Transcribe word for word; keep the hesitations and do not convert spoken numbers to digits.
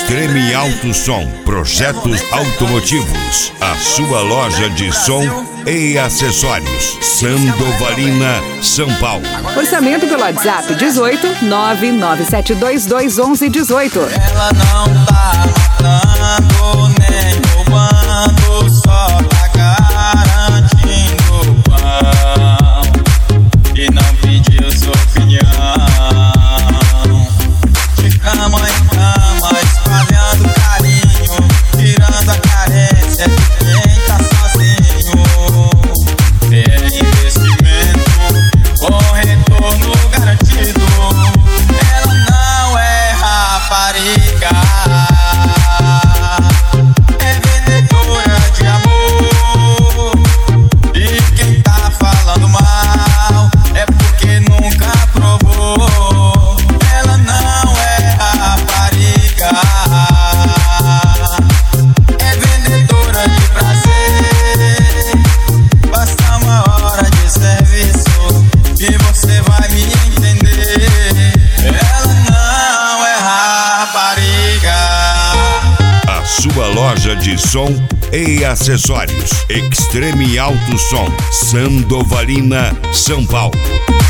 Extreme Alto Som, projetos automotivos. A sua loja de som e acessórios. Sandovalina, São Paulo. Orçamento pelo WhatsApp dezoito, nove nove sete dois dois, onze dezoito. Ela não tá matando nem roubando, só tá garantindo o pão e não pediu sua opinião. De cama em cama, espalhando carinho, tirando a carência de quem tá sozinho. É investimento com retorno garantido. Ela não é rapariga, é vendedora de amor. E quem tá falando mal é porque nunca provou. Ela não é rapariga, é vendedora de prazer. Basta uma hora de serviço e você vai me entender. Ela não é rapariga. A sua loja de som e acessórios. Extreme Alto Som, Sandovalina, São Paulo.